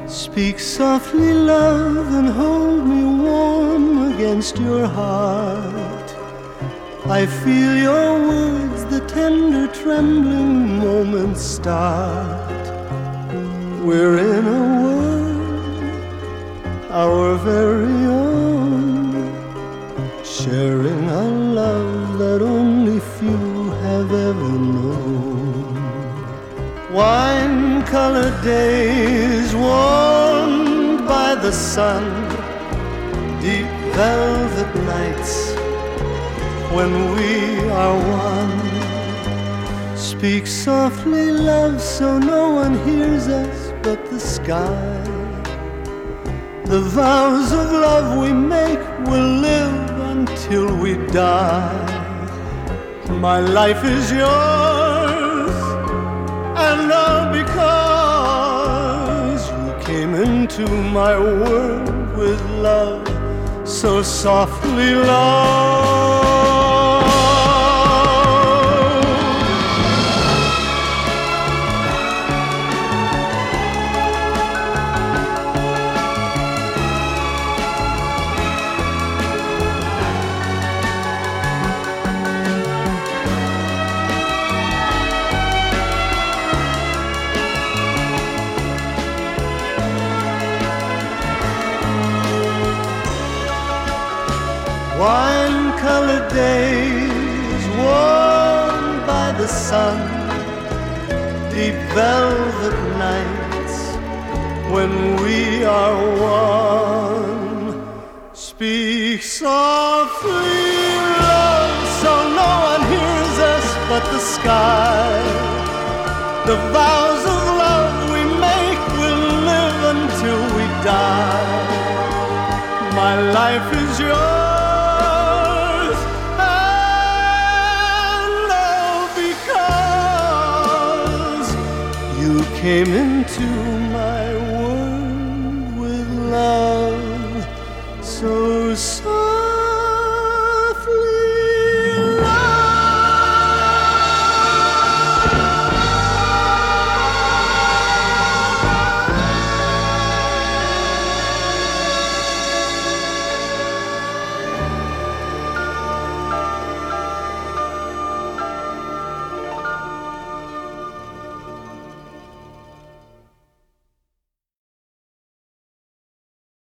Speak softly, love, and hold me warm against your heart. I feel your words, the tender trembling moments start. We're in a world, our very own, sharing a love that only few have ever known. Wine-colored days warmed by the sun, deep velvet nights when we are one. Speak softly, love, so no one hears us but the sky. The vows of love we make will live until we die. My life is yours, and all because you came into my world with love, so softly, love. Wine-colored days warmed by the sun, deep velvet nights when we are one. Speak softly, love, so no one hears us but the sky. The vows of love we make will live until we die. My life is yours, came into my world with love so soft.